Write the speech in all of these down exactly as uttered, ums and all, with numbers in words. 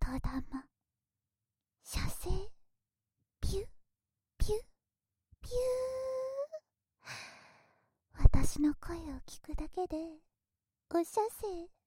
玉、射精、ピュ、ピュ、ピュー。私の声を聞くだけで、お射精、止まらなくなる。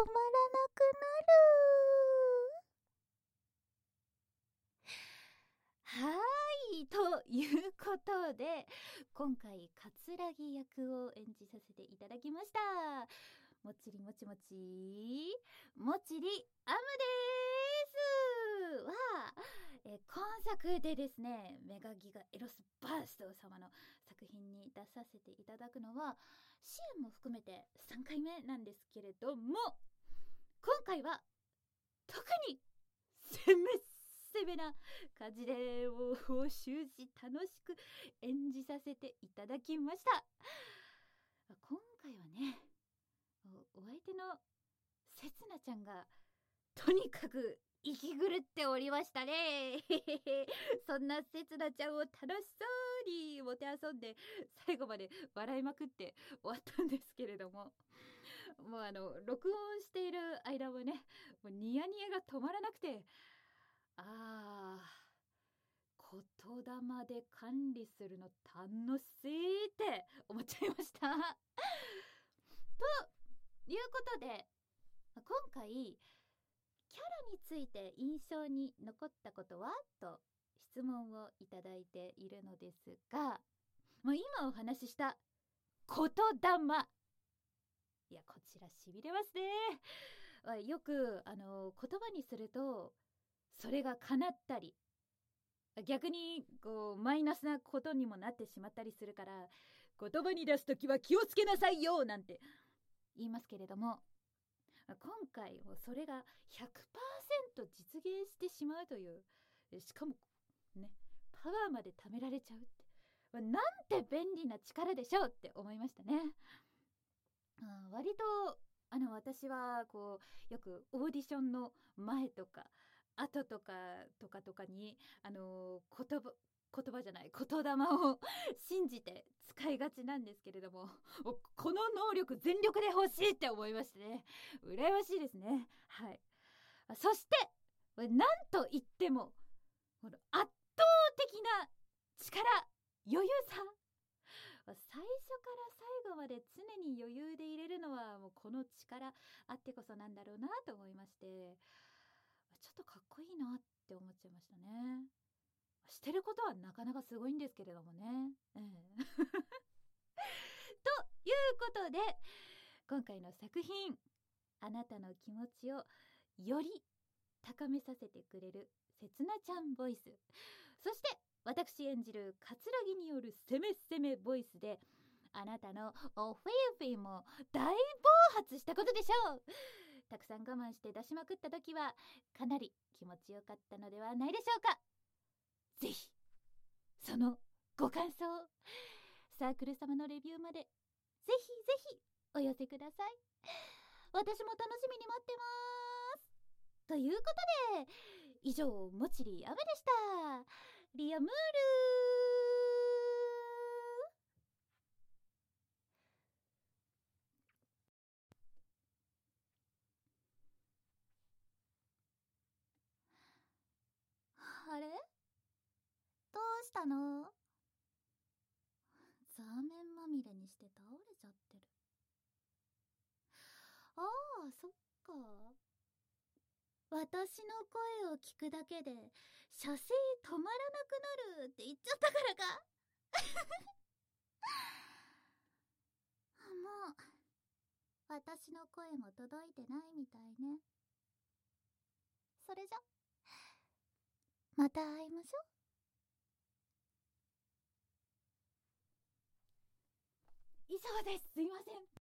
はーい、ということで、今回、桂木役を演じさせていただきました。もちりもちもち、もちりあむでーすは、え今作でですね、メガギガエロスバースト様の作品に出させていただくのは、支援も含めてさんかいめなんですけれども、今回は、特に、攻め攻めな感じで、もう終始楽しく演じさせていただきました。今回はね、お相手のせつなちゃんがとにかく息狂っておりましたね。そんなせつなちゃんを楽しそうにもてあそんで最後まで笑いまくって終わったんですけれども、もうあの録音している間もね、もうニヤニヤが止まらなくて、あー言霊で管理するの楽しいって思っちゃいました。ということで、今回キャラについて印象に残ったことはと質問をいただいているのですが、もう今お話しした言霊、いやこちらしびれますね。よくあの言葉にするとそれが叶ったり、逆にこうマイナスなことにもなってしまったりするから、言葉に出すときは気をつけなさいよなんて言いますけれども、今回もそれが ひゃくパーセント 実現してしまうという、しかもねパワーまで貯められちゃうって、なんて便利な力でしょうって思いましたね。あ、割とあの私はこうよくオーディションの前とか後とかとかとかにあの言葉言葉じゃない言霊を信じて使いがちなんですけれども、この能力全力で欲しいって思いましてね、羨ましいですね。はい。そしてなんといってもこの圧倒的な力、余裕さ、最初から最後まで常に余裕でいれるのはもうこの力あってこそなんだろうなと思いまして、ちょっとかっこいいなって思っちゃいましたね。してることはなかなかすごいんですけれどもね、ええということで、今回の作品、あなたの気持ちをより高めさせてくれるせつなちゃんボイス、そして私演じる桂木による攻め攻めボイスで、あなたのおフィーフィーも大暴発したことでしょう。たくさん我慢して出しまくった時はかなり気持ちよかったのではないでしょうか。ぜひそのご感想、サークル様のレビューまでぜひぜひお寄せください。私も楽しみに待ってます。ということで、以上もちりあめでした。リアムール。あれ、どうしたの？ザーメンまみれにして倒れちゃってる。ああ、そっか。私の声を聞くだけで射精止まらなくなるって言っちゃったからか。もう私の声も届いてないみたいね。それじゃまた会いましょう。以上です。すいません。